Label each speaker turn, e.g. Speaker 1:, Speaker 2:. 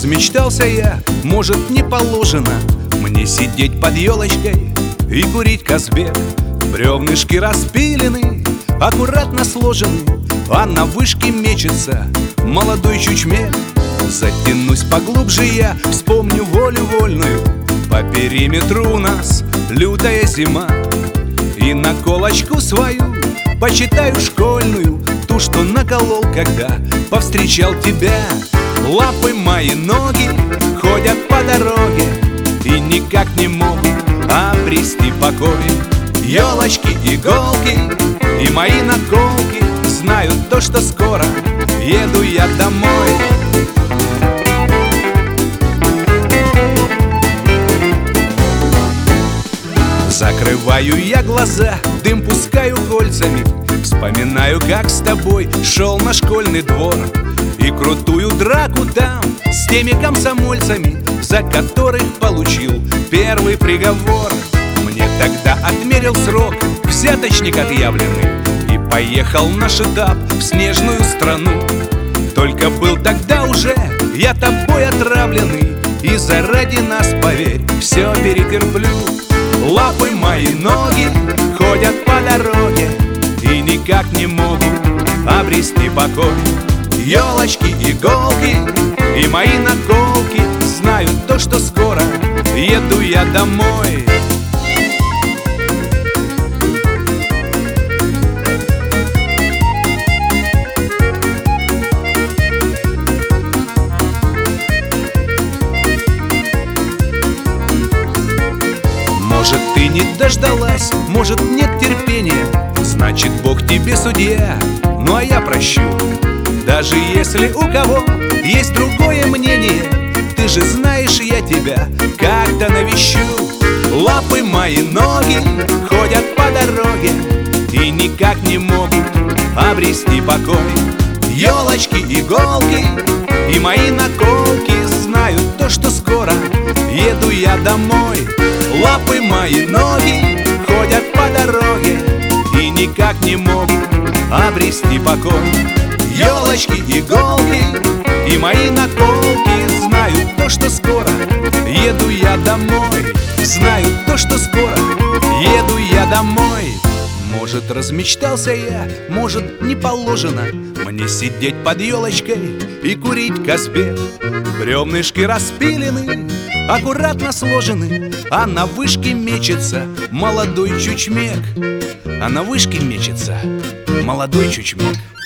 Speaker 1: размечтался я, может, не положено мне сидеть под елочкой и курить Казбек. Бревнышки распилены, аккуратно сложены, а на вышке мечется молодой чучмек. Затянусь поглубже я, вспомню волю вольную. По периметру у нас лютая зима. И наколочку свою почитаю школьную, ту, что наколол, когда повстречал тебя. Лапы мои, ноги ходят по дороге и никак не могут обрести покой. Елочки, иголки и мои наколки знают то, что скоро еду я домой. Закрываю я глаза, дым пускаю кольцами, вспоминаю, как с тобой шел на школьный двор и крутую драку там с теми комсомольцами, за которых получил первый приговор. Мне тогда отмерил срок взяточник отъявленный и поехал наш этап в снежную страну. Только был тогда уже я тобой отравленный, и заради нас, поверь, все перетерплю. Лапы мои, ноги ходят по дороге и никак не могут обрести покой. Елочки, иголки и мои наколки знают то, что скоро еду я домой. Может, ты не дождалась, может, нет терпения, значит, Бог тебе судья, ну а я прощу. Даже если у кого есть другое мнение, ты же знаешь, я тебя как-то навещу. Лапы мои, ноги ходят по дороге и никак не могут обрести покой. Елочки, иголки и мои наколки знают то, что скоро еду я домой. Лапы мои, ноги ходят по дороге и никак не могут обрести покой. Елочки, иголки и мои наколки знают то, что скоро еду я домой. Знают то, что скоро еду я домой. Может, размечтался я, может, не положено мне сидеть под елочкой и курить Казбек. Бревнышки распилены, аккуратно сложены, а на вышке мечется молодой чучмек. А на вышке мечется молодой чучмек.